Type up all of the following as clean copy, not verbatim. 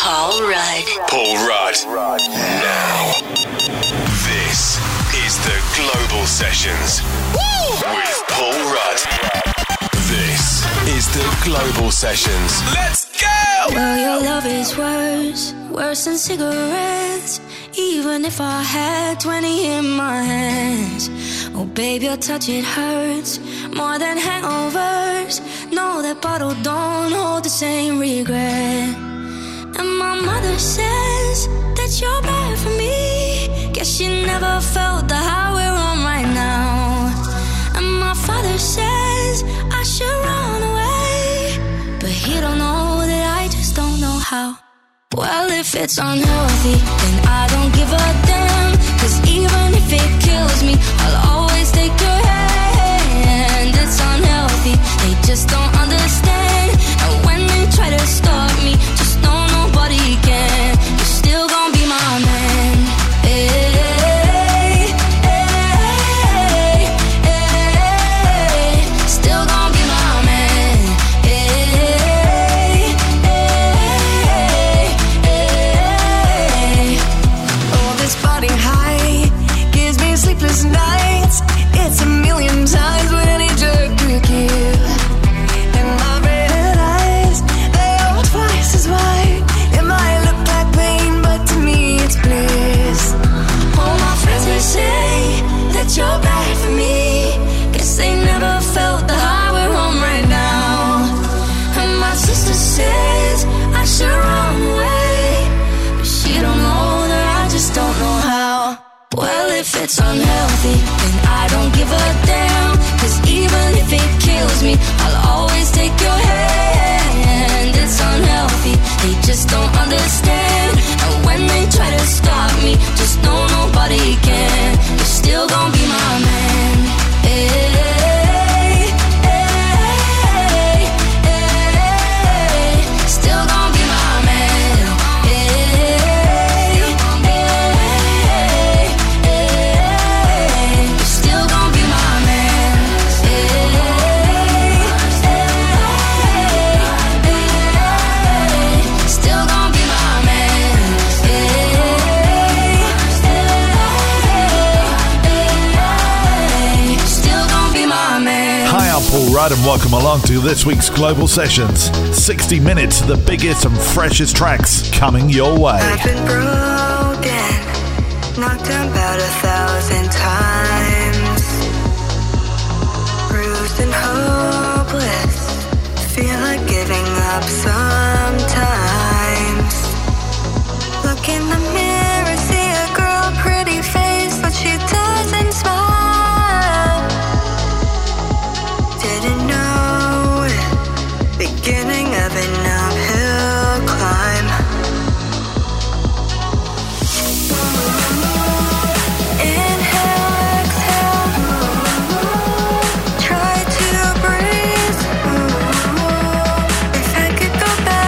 Paul Rudd. Paul Rudd. Now. This is the Global Sessions. Woo! With Paul Rudd. This is the Global Sessions. Let's go! Well, your love is worse than cigarettes. Even if I had 20 in my hands. Oh, babe, your touch, it hurts more than hangovers. No, that bottle don't hold the same regret. And my mother says that you're bad for me. Guess she never felt the high we're on right now. And my father says I should run away, but he don't know that I just don't know how. Well, if it's unhealthy, then I don't give a damn. Cause even if it kills me, I'll always take your hand. It's unhealthy, they just don't understand. And when they try to stop me, just know nobody can. You're still gonna be my man. Hey, hey, hey, still gonna be my man. Hey, hey, oh, this body high gives me sleepless nights. It's a million times what any jerk could give. And my red eyes, they are twice as wide. It might look like pain, but to me it's bliss. All my friends may say that you're bad for me. Guess they never felt the high we're on right now. And my sister says I should run away, but she don't know that I just don't know how. Well, if it's unhealthy, then I don't give a damn. Cause even if it kills me, I'll always take your hand. It's unhealthy, they just don't understand. And when they try to stop me, just know nobody can. You're still gonna be my man. Hey, hey, hey, still gonna be my man. Hey, hey, you're still gonna be my man. Hey, still gonna be my man. Still gonna be my man. Hi, I'm Paul Rudd and welcome along to this week's Global Sessions. 60 minutes of the biggest and freshest tracks coming your way. I've been broken, knocked down about 1,000 times, bruised and hopeless, feel like giving up sometimes. Look in the mirror, see a girl, pretty face, but she doesn't smile. Didn't know it, beginning of an uphill climb. Inhale, exhale, try to breathe. If I could go back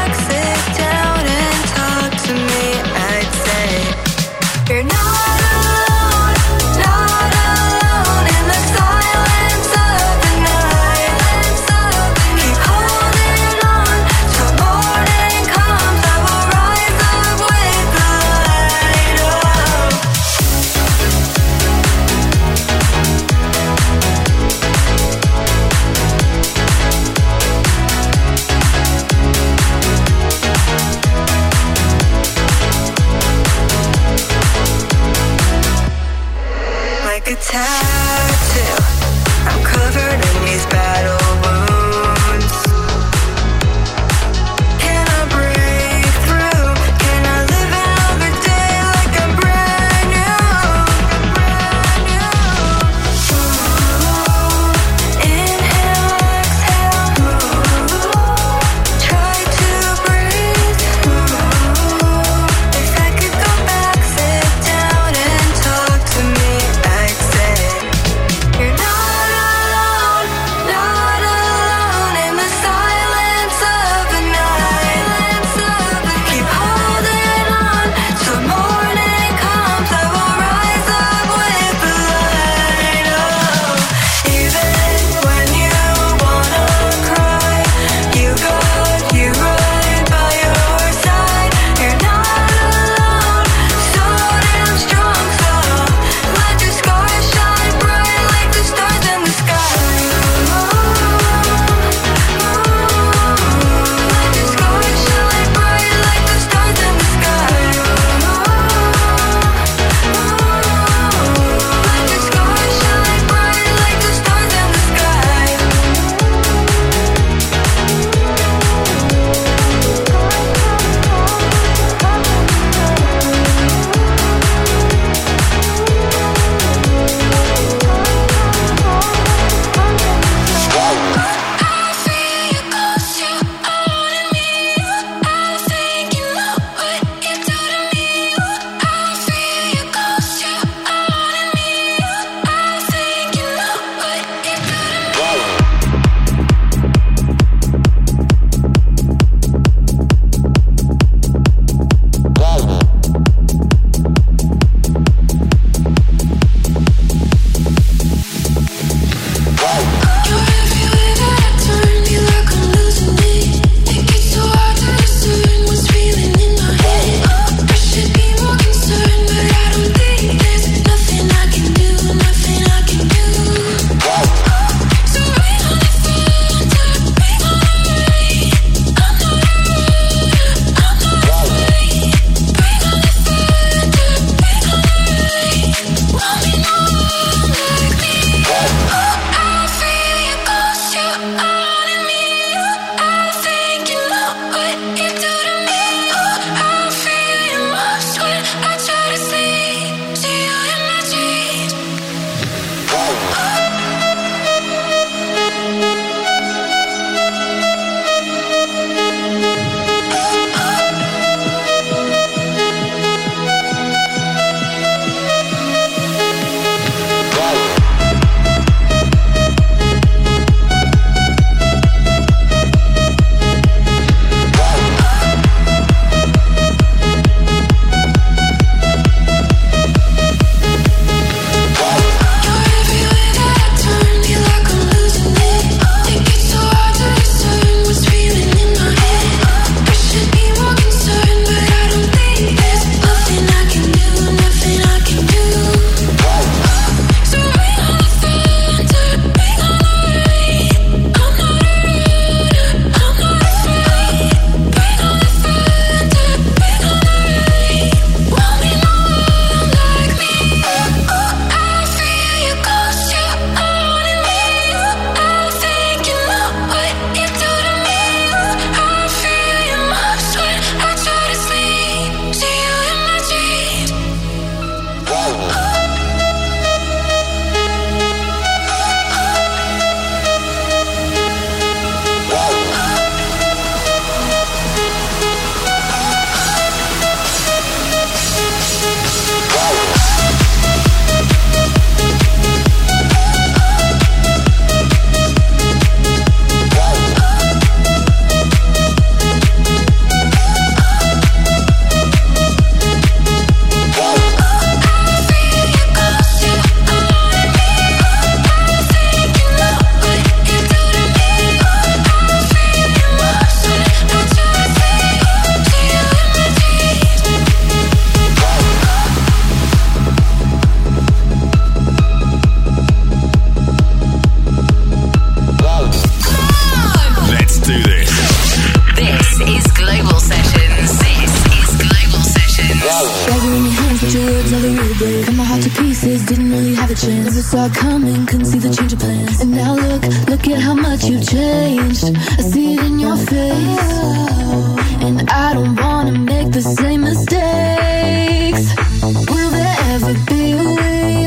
never really break. Cut my heart to pieces, didn't really have a chance. Never saw it coming, couldn't see the change of plans. And now look at how much you've changed. I see it in your face, and I don't wanna make the same mistakes. Will there ever be a way?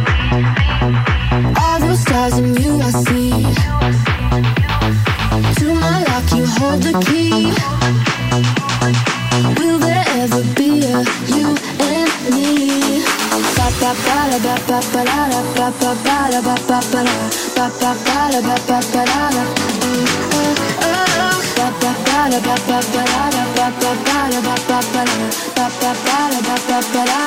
All those stars in you I see. To my lock you hold the key. Will there ever be a you and me? Ba ba ba da ba ba ba da ba ba ba da ba ba ba da ba ba ba da ba ba ba da. Ba ba ba da ba ba ba da ba ba ba da ba ba ba da ba ba ba da ba ba ba da.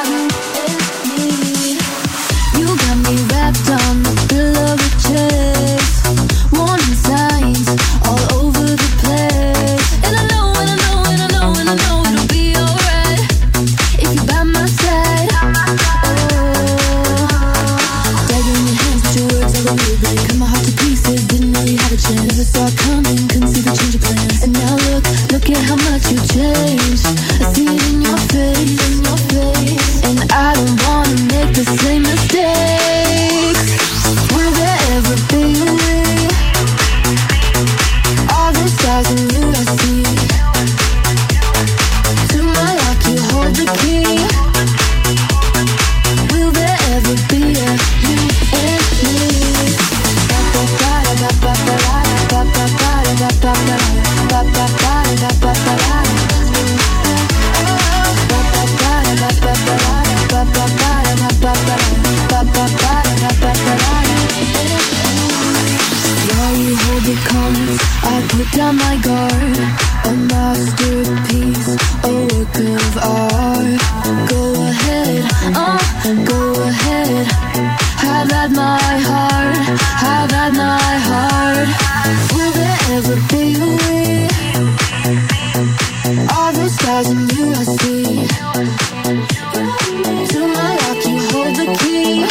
You got me wrapped on the pillow with chase, warning signs all over the place. And I know, and I know, and I know, and I know it'll be alright if you're by my side. Dragging your hands with your words all over the break. Cut my heart to pieces, didn't really have a chance. Never saw it coming, couldn't see the change of plans. And now look at how much you changed. I see it in your face, in your face. And I don't wanna make the same mistakes. Will there ever be a way? All those stars in you I see. To my lock you hold the key. Will there ever be a you and me? Ba ba ba da ba ba ba da ba ba ba da ba ba ba da ba ba ba da ba ba ba da. While you hold the cards, I put down my guard. A masterpiece, a work of art. Go ahead, go ahead. Have at my heart, have at my heart. Will there ever be a way? All those stars in you I see. To my lock you hold the key.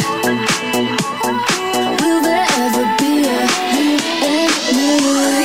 Will there ever be a you and me?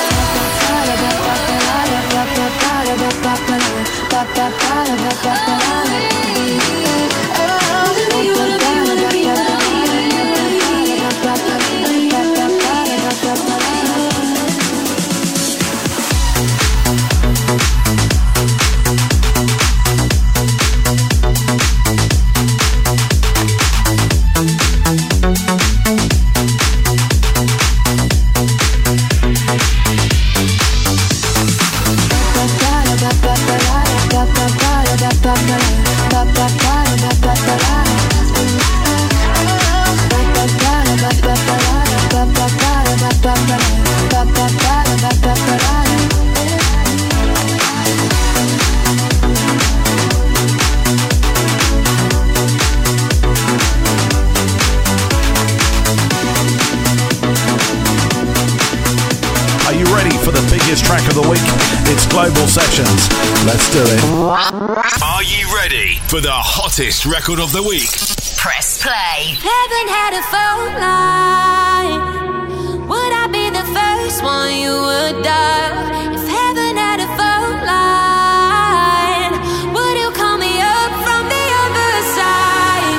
Track of the week. It's Global Sessions. Let's do it. Are you ready for the hottest record of the week? Press play. Heaven had a phone line. Would I be the first one you would dial? If heaven had a phone line, would you call me up from the other side?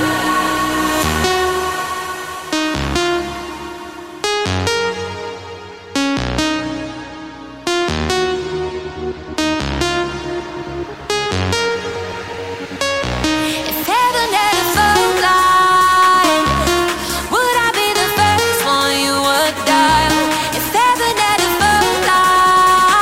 If heaven had a phone line, would I be the first one you would dial? If heaven had a phone line,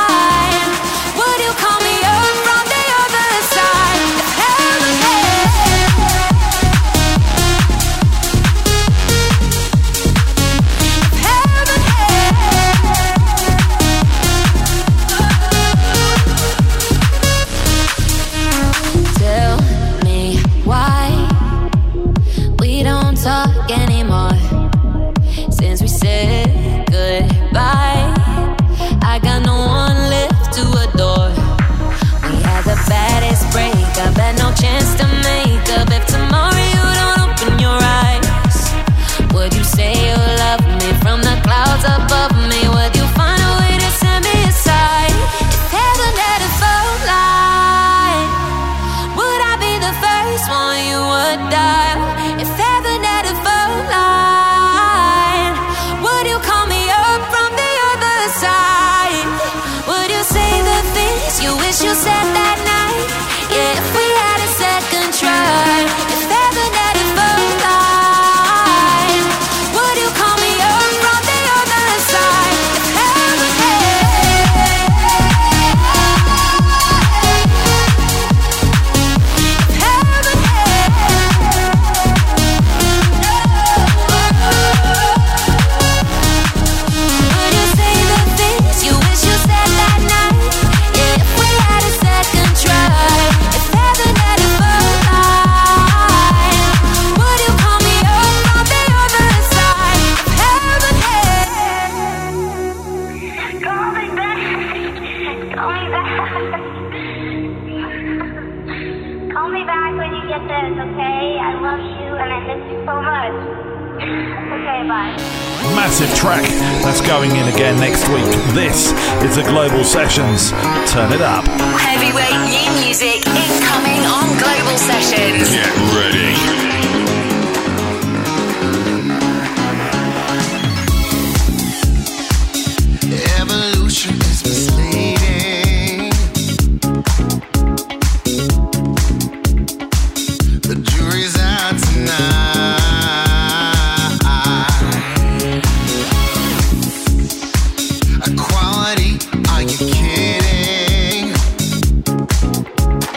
get this, okay? I love you and I miss you so much. Okay, bye. Massive track that's going in again next week. This is the Global Sessions. Turn it up. Heavyweight new music incoming on Global Sessions. Get ready. Evolution is misleading. The jury's out tonight. Equality, are you kidding?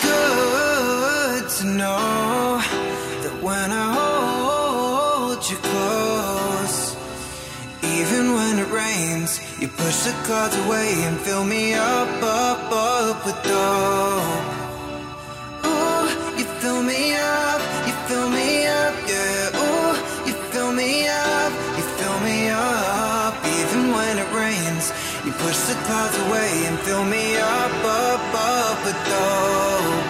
good to know that when I hold you close, even when it rains, you push the clouds away and fill me up, up with dope. Ooh, you fill me up, yeah. Ooh, you fill me up, even when it rains. You push the clouds away and fill me up, up with dope.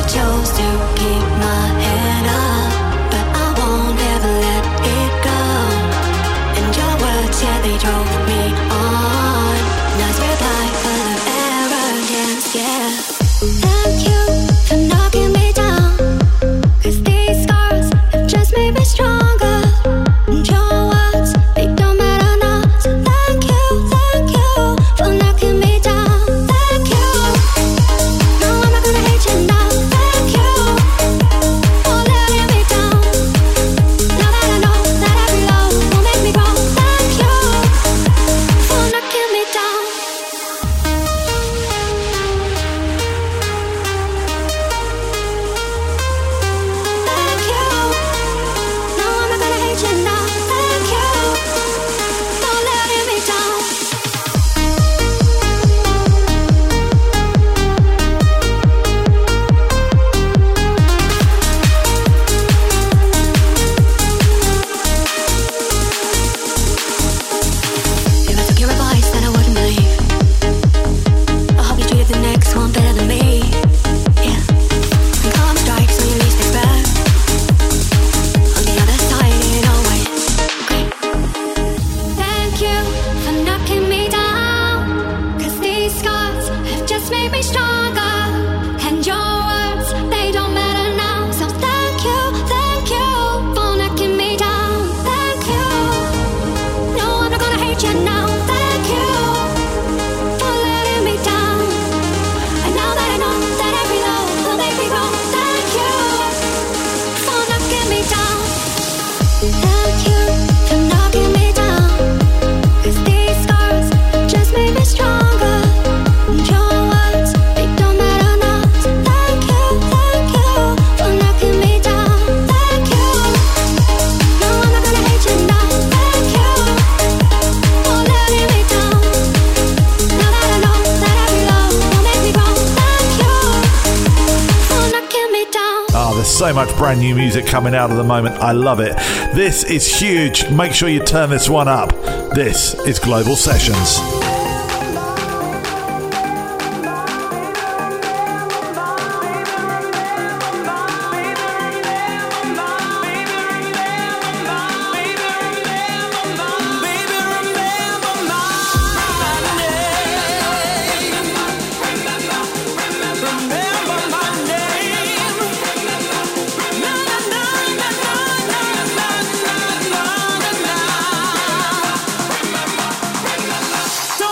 chose to keep my head up, but I won't ever let it go. And your words, yeah, they drove me on. Nice reply full of arrogance, yeah. Thank you for knocking me down, 'cause these scars have just made me stronger. And your words, they don't matter now. So thank you for knocking me down. Thank you. No, I'm not gonna hate you now. Thank you for letting me down. Now that I know that every low will make me grow. Thank you for knocking me down. Thank you. No, I'm not gonna hate you now. Thank you for letting me down. If I took your advice, then I wouldn't believe. I hope you treated the next one better than me. Yeah. When karma strikes when you least expect, on the other side it always great. Thank you for knocking me down, 'cause these scars have just made me stronger. And your words, they don't matter now. So thank you for knocking me down. Thank you. No, I'm not gonna hate you now. Thank you for letting me down. And now that I know that every low will make me grow. Thank you for knocking me down. Thank you for knocking me down, 'cause these scars just made me stronger. And your words, they don't matter now. So thank you for knocking me down. Thank you. No, I'm not gonna hate you now. Thank you for letting me down. Now that I know that every low will make me grow. Thank you for knocking me down. Oh, there's so much brand new music coming out at the moment. I love it. This is huge. Make sure you turn this one up. This is Global Sessions. Don't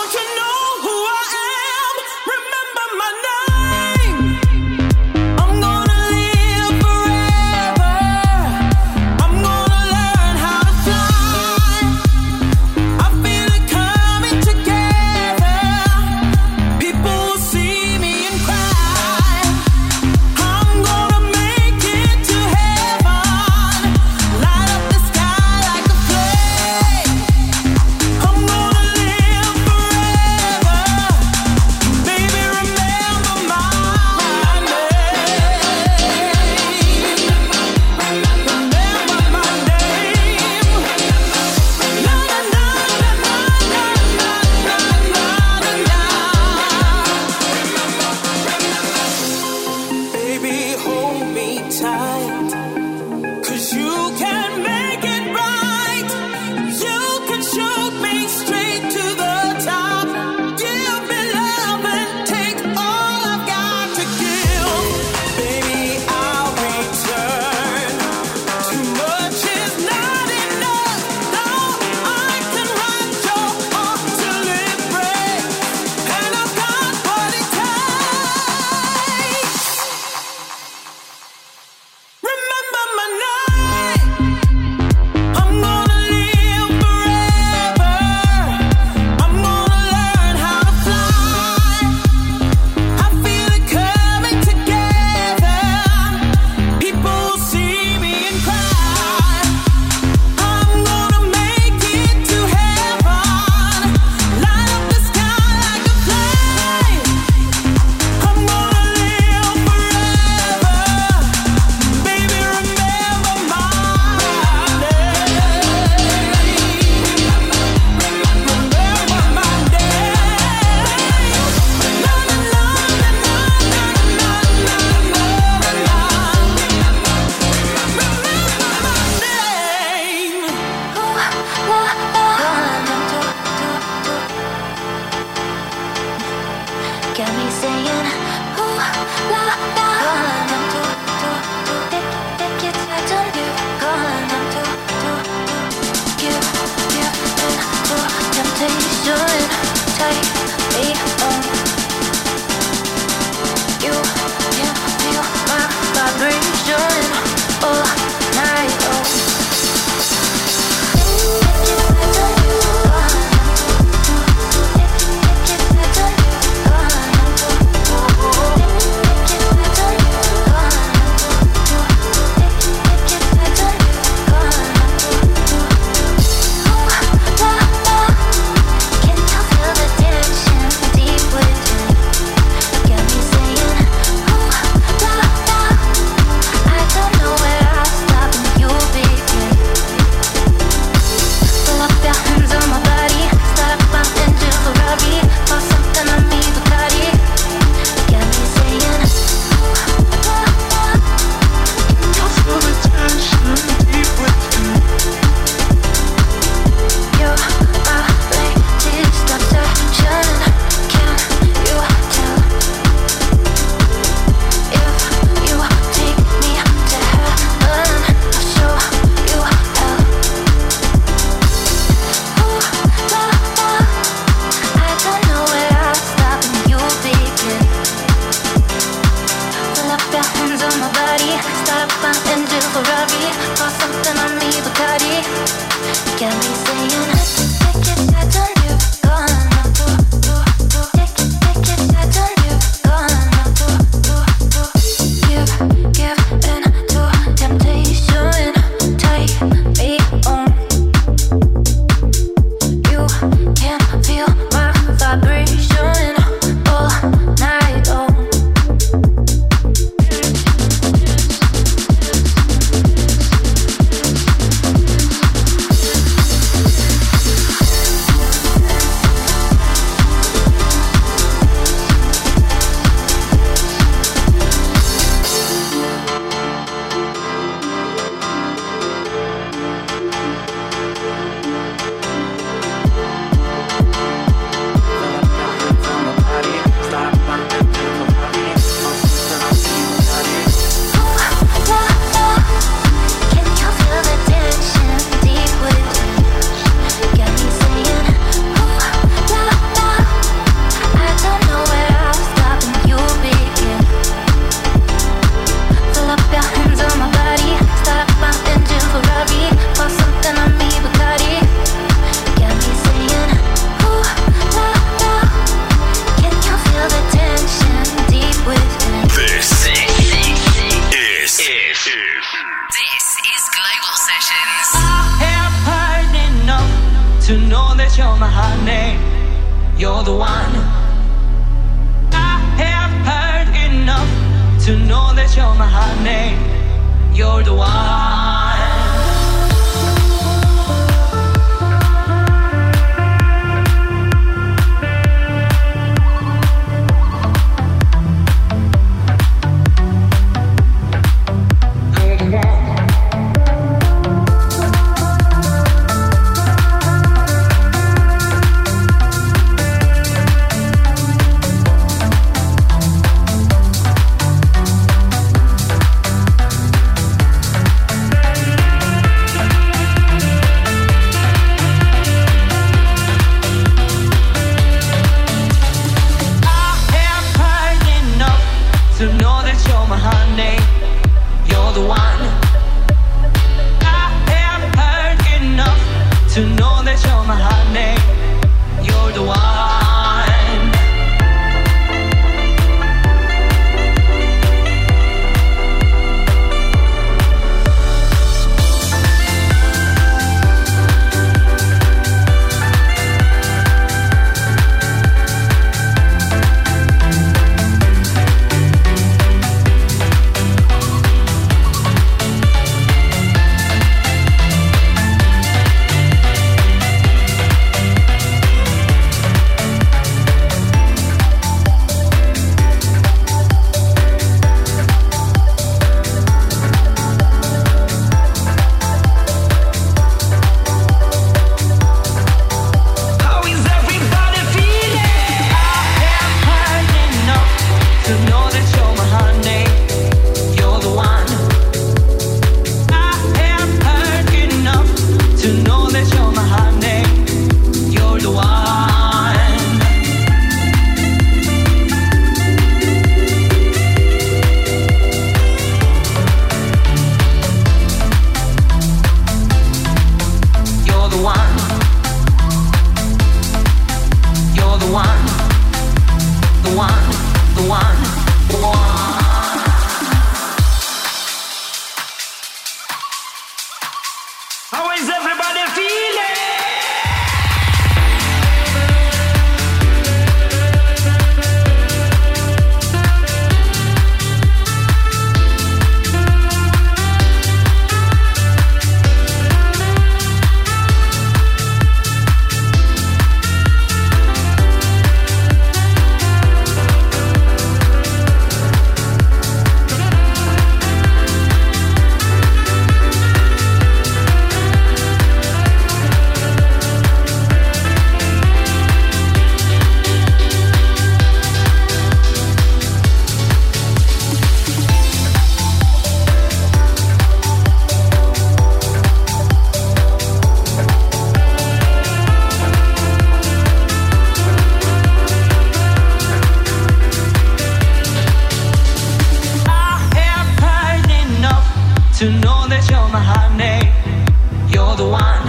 know that you're my honey. You're the one.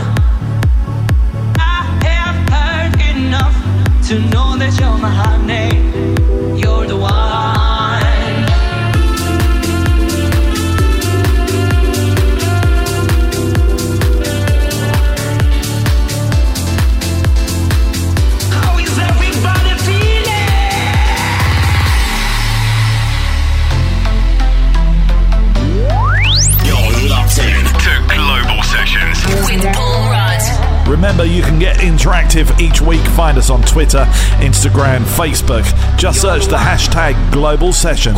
I have heard enough to know that you're my honey. You're the one. With Paul Rudd. Remember, you can get interactive each week. Find us on Twitter, Instagram, Facebook. Just search the hashtag Global Sessions.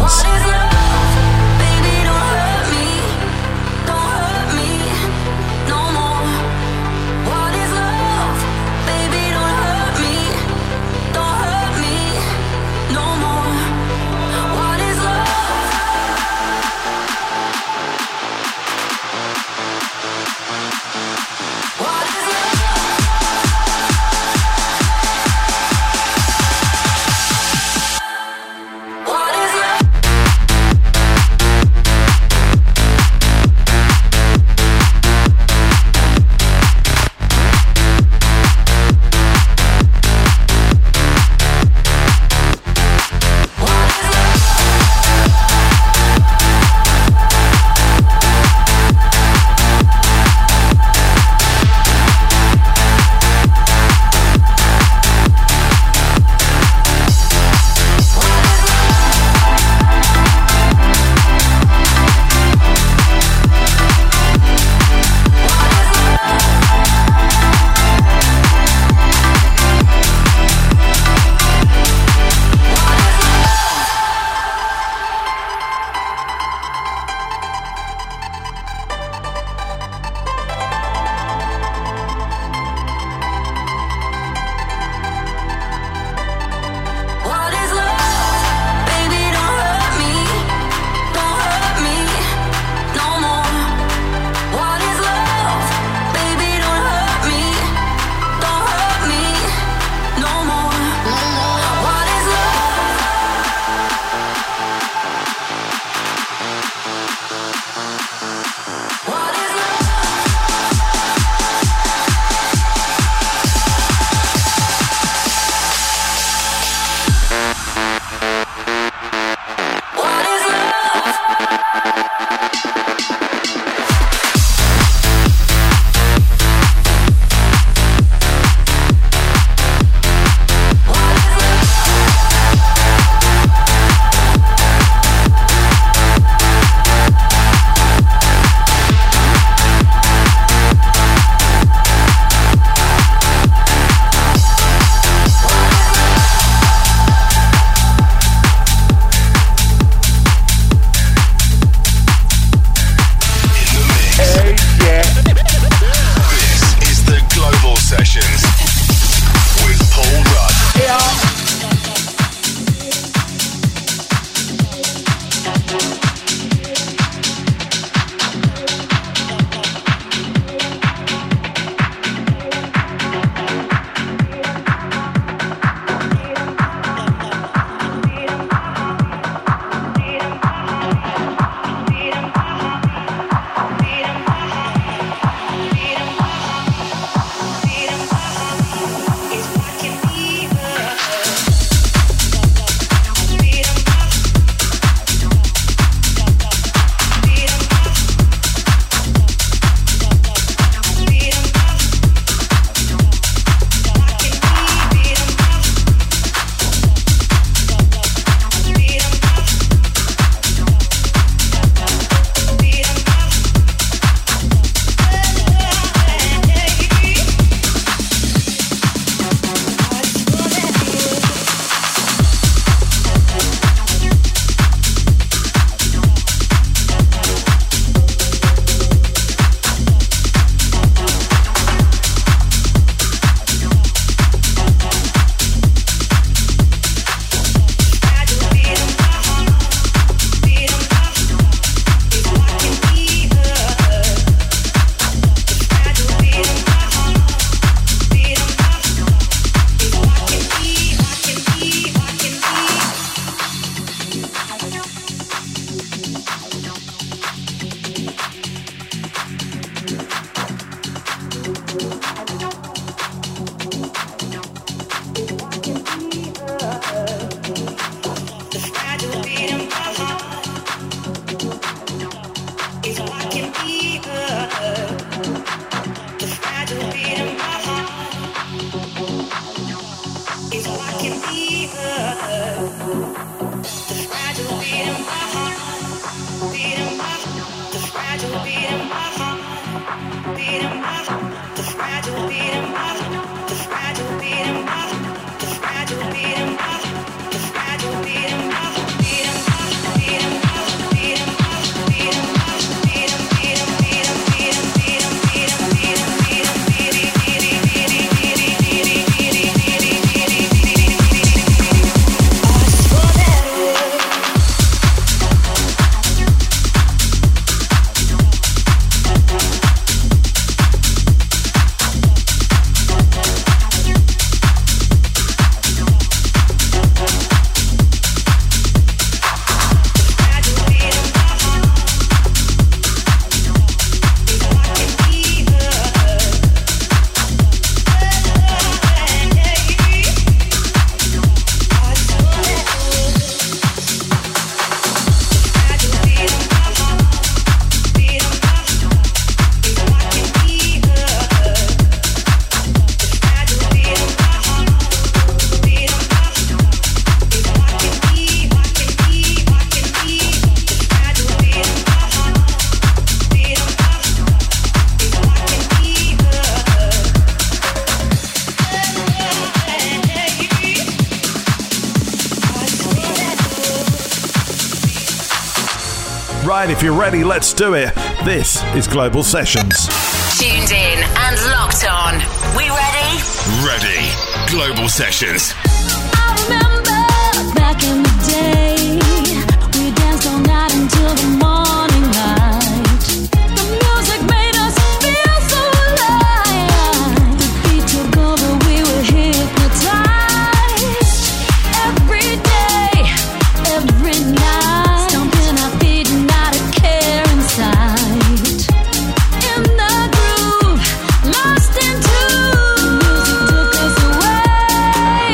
right, if you're ready, let's do it. This is Global Sessions. Tuned in and locked on. We ready? Ready. Global Sessions. I remember back in the day, we danced all night until the morning light. The music made us feel so alive. The beat took over, we were hypnotized. Every day, every night, stomping our feet and not a care inside. In the groove, lost in tune, music took us away.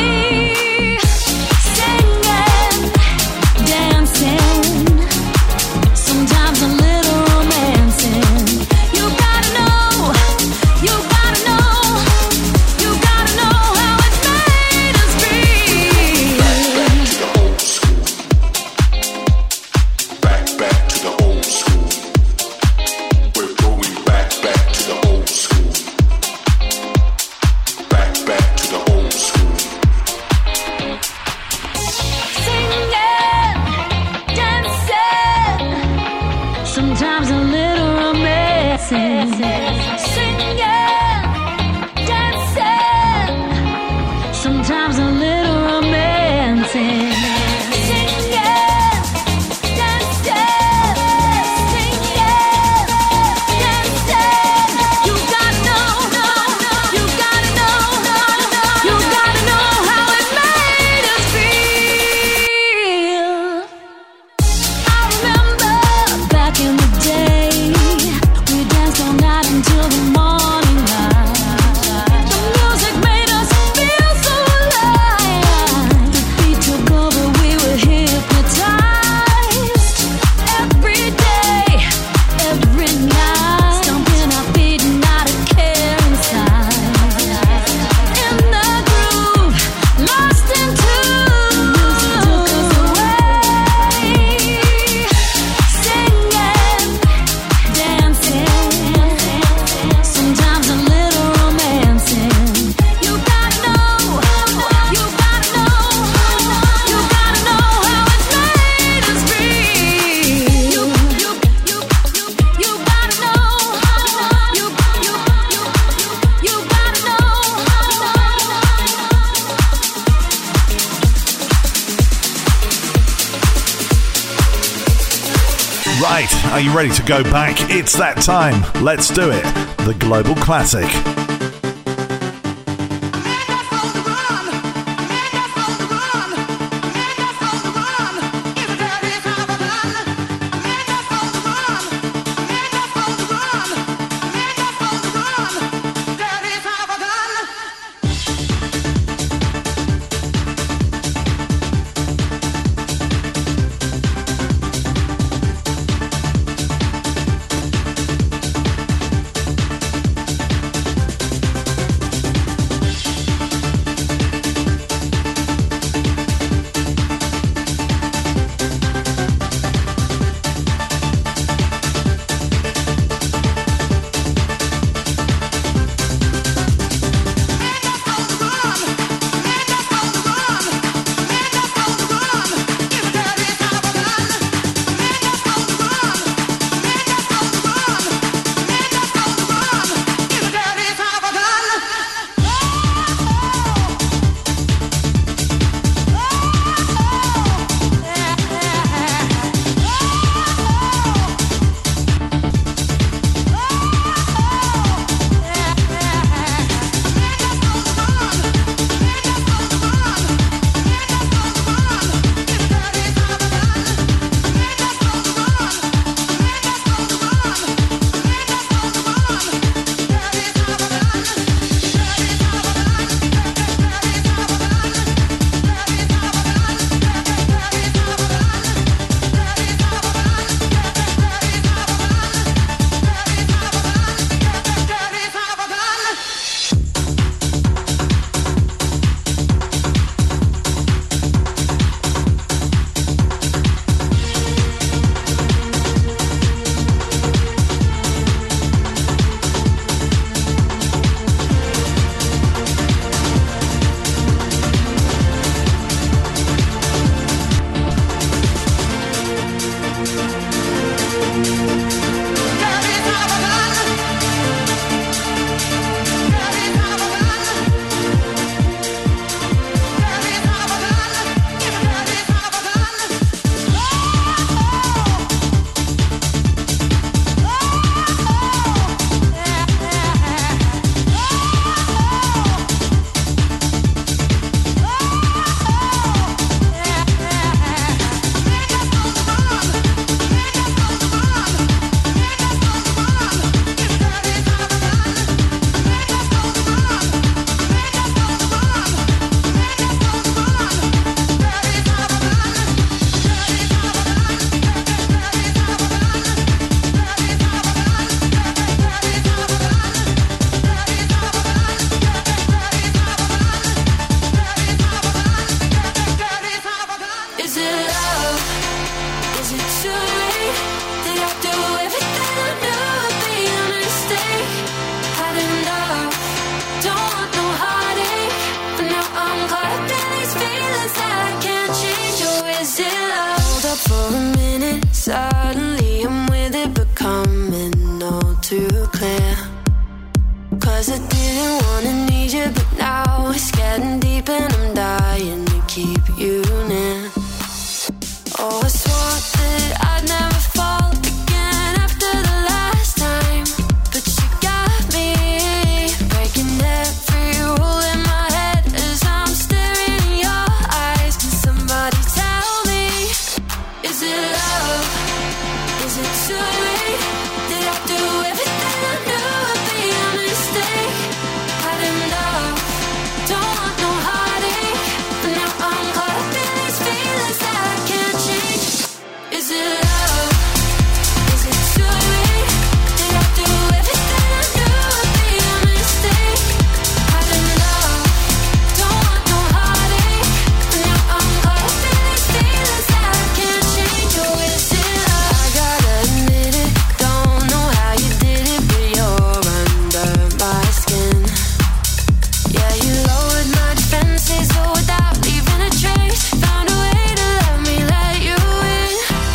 Singing, dancing, sometimes a little romancing. You gotta know, you gotta know, you gotta know how it made us feel. Back to the old school. We're going back to the old school. Back to the old school. Singing, dancing, sometimes a little romancing. Singing, dancing, sometimes a little romancing. Singing, dancing, you gotta know, you gotta know, you gotta know how it made us feel. I remember back in the day, we danced all night until the morning light. The music made us feel so alive. The beat took over, we were hypnotized. Every day, every night, stomping our feet and not a care inside. In the groove, lost in tune, music took us away. Singing, dancing, sometimes a little romancing. You gotta know, you gotta know, you gotta know how it made us feel. You gotta know, you gotta know. Right, are you ready to go back? It's that time. Let's do it. The Global Classic. clear. 'Cause I didn't wanna need you, but now it's getting deep and I'm dying to keep you near. Oh, I swore that I'd never fall again after the last time, but you got me breaking every rule in my head as I'm staring in your eyes. Can somebody tell me, is it love? Is it too late? Did I do everything I knew would be a mistake? Had enough, don't want no heartache, but now I'm caught up in these feelings that I can't change. Is it love? Is it too late? Did I do everything I knew would be a mistake? Had enough, don't want no heartache, but now I'm caught up in these feelings that I can't change. Oh, is it love? I gotta admit it, don't know how you did it, but you're under my skin. Yeah, you lowered my defenses, so without leaving a trace, found a way to let me let you in.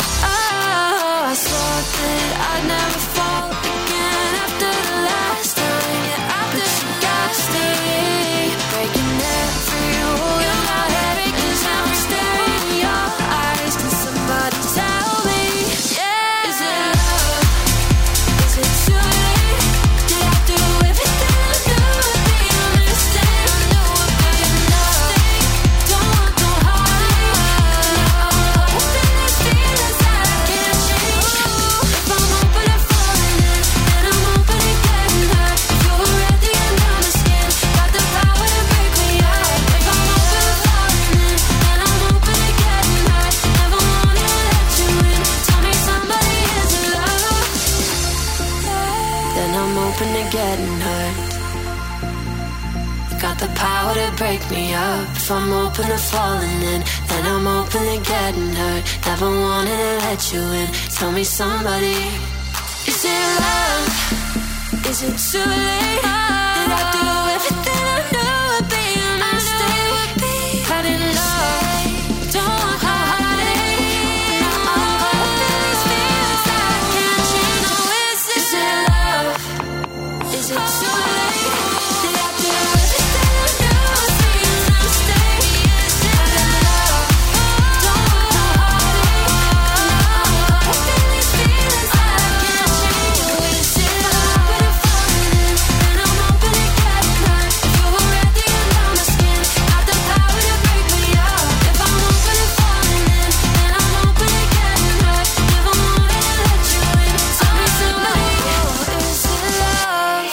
Oh, I swore that I'd never fall again after the last time. Yeah, after you got me breaking every rule in my head, because now I'm staring in your eyes. Can somebody tell me, yeah, is it love? Is it too late? Did I do everything I knew would be a mistake? I knew it would be enough. Don't want no heartache. Now I'm caught up in these feelings that I can't change. If I'm open to falling in, then I'm open to getting hurt. If you're ready and down the skin, got the power to break me up. If I'm open to falling in, then I'm open to getting hurt. Never wanted to let you in. Tell me somebody, is it love? Then I'm open to getting hurt. You got the power to break me up. If I'm open to falling in, then I'm open to getting hurt. Never wanted to let you in. Tell me somebody, is it love? Is it too late? Did I do everything I knew would be a mistake? Had enough, don't want no heartache. Now I'm caught up in these feelings that I can't change. Oh, is it love? Is it too late? Did I do everything I knew would be a mistake? Had enough, don't want no heartache. Now I'm caught up in these feelings that I can't change. Oh, is it love? When I'm falling in, then I'm open to getting hurt. If you're ready and down the skin, got the power to break me up. If I'm open to falling in, then I'm open to getting hurt. Never wanted to let you in. Tell me somebody, is it love?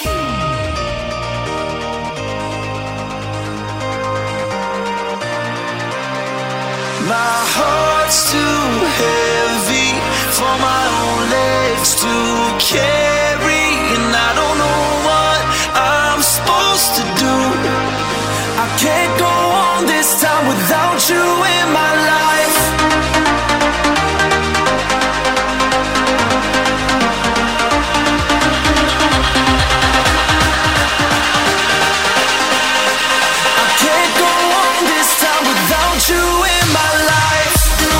My heart's too heavy for my own legs to carry, and I don't know what I'm supposed to do. I can't go on this time without you in my life. I can't go on this time without you in my life.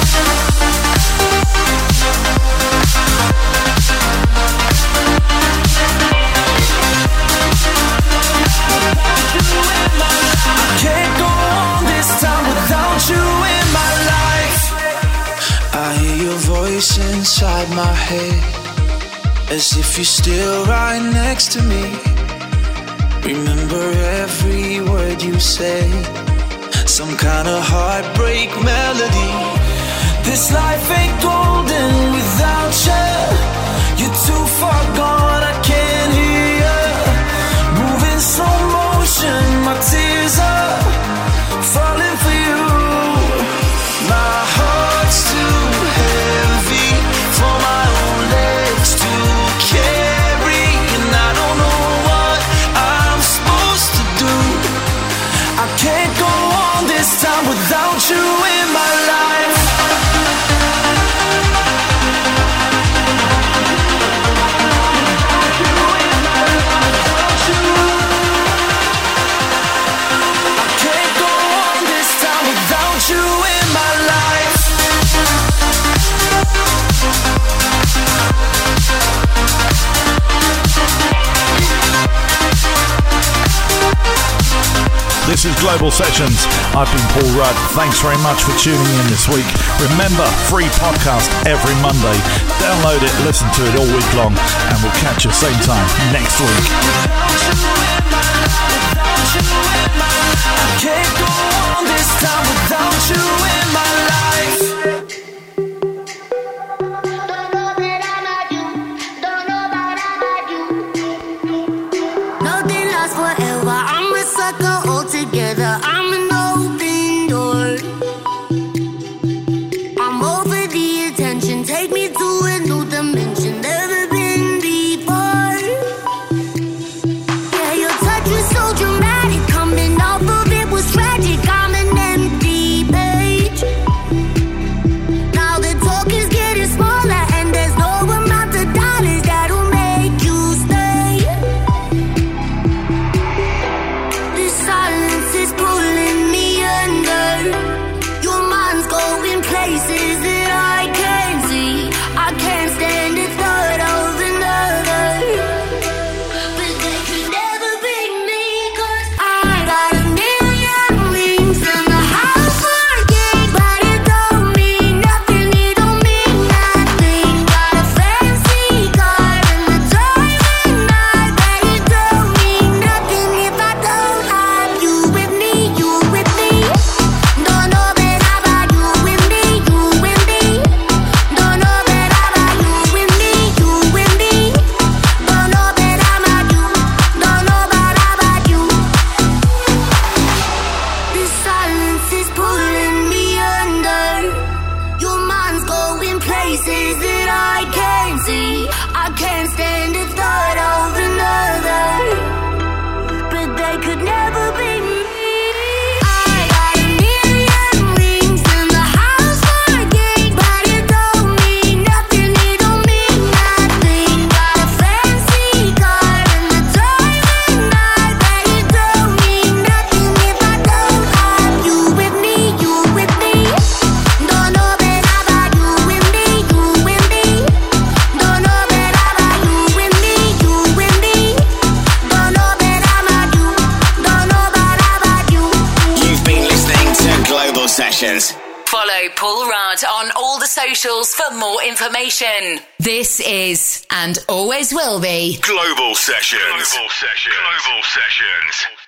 I can't go on this time without you in my life. I hear your voice inside my head, as if you're still right next to me. Remember every word you say, some kind of heartbreak melody. This life ain't golden without you. You're too far gone, I can't hear you. Moving slow motion, my tears are falling for you. My heart's too heavy for my own legs to carry, and I don't know what I'm supposed to do. I can't go on this time without you in my life. This is Global Sessions. I've been Paul Rudd. Thanks very much for tuning in this week. Remember, free podcast every Monday. Download it, listen to it all week long, and we'll catch you same time next week. I can't go on this time without you in my life. Nothing lasts forever. I'm a sucker altogether. I'm an open door. I'm over the attention. Take me to a new dimension. Never been before. Yeah, your touch was so dramatic. Coming off of it was tragic. I'm an empty page. Now the talk is getting smaller, and there's no amount of dollars that'll make you stay. This silence is pulling me under. Your mind's going places that I can't see. I can't stand the thought of another. But they could never be me, 'cause I got a million rings and the house for a king, but it don't mean nothing. It don't mean nothing. Got a fancy car and the diamond night, but it don't mean nothing if I don't have you with me. You with me. Don't know that about you with me. You with me. Don't know that about you with me. You with me. Don't know that about you. Don't know about you. This silence is pulling me under. Your mind's going places that I can't see. I can't stand the thought of another. But they could never be me. I got a million rings and the house for a king, but it don't mean nothing. It don't mean nothing. Got a fancy car and the diamond night, but it don't mean nothing if I don't have you with me. You with me. Don't know that about you with me. You with me. Don't know that about you with me. You with me. Don't know that about you. Don't know about you. You've been listening to Global Sessions. Follow Paul Rudd on all the socials for more information. This is, and always will be, Global Sessions. Global Sessions. Global Sessions.